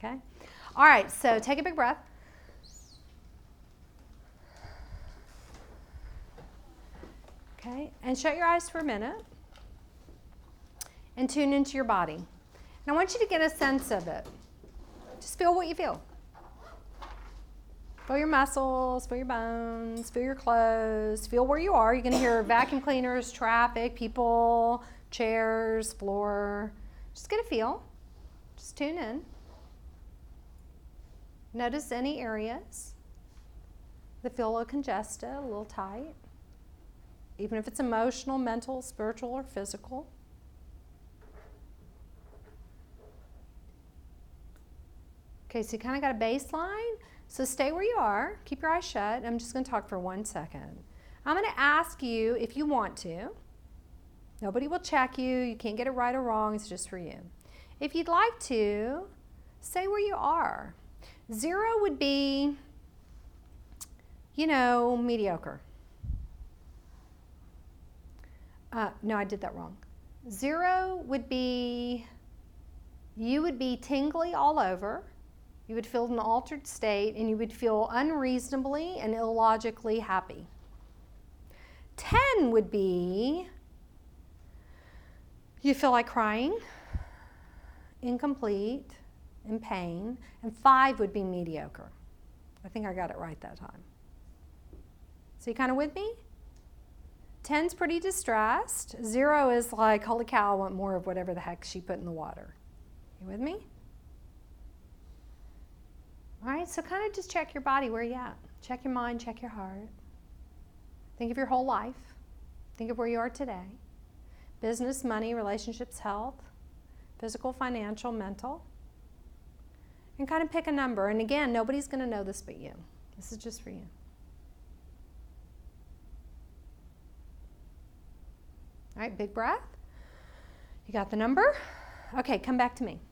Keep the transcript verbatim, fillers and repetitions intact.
Okay? All right, so take a big breath. Okay, and shut your eyes for a minute and tune into your body. And I want you to get a sense of it. Just feel what you feel. Feel your muscles, feel your bones, feel your clothes, feel where you are. You're going to hear vacuum cleaners, traffic, people, chairs, floor. Just get a feel. Just tune in. Notice any areas that feel a little congested, a little tight, even if it's emotional, mental, spiritual, or physical. Okay, so you kind of got a baseline. So stay where you are. Keep your eyes shut. I'm just going to talk for one second. I'm going to ask you if you want to. Nobody will check you. You can't get it right or wrong. It's just for you. If you'd like to, stay where you are. Zero would be, you know, mediocre. Uh, no, I did that wrong. Zero would be, you would be tingly all over. You would feel an altered state, and you would feel unreasonably and illogically happy. ten would be, you feel like crying, incomplete, in pain. And five would be mediocre. I think I got it right that time. So you kind of with me? ten's pretty distressed. Zero is like, holy cow, I want more of whatever the heck she put in the water. You with me? All right, so kind of just check your body, where you at. Check your mind, check your heart. Think of your whole life. Think of where you are today. Business, money, relationships, health, physical, financial, mental. And kind of pick a number. And again, nobody's going to know this but you. This is just for you. All right, big breath. You got the number? Okay, come back to me.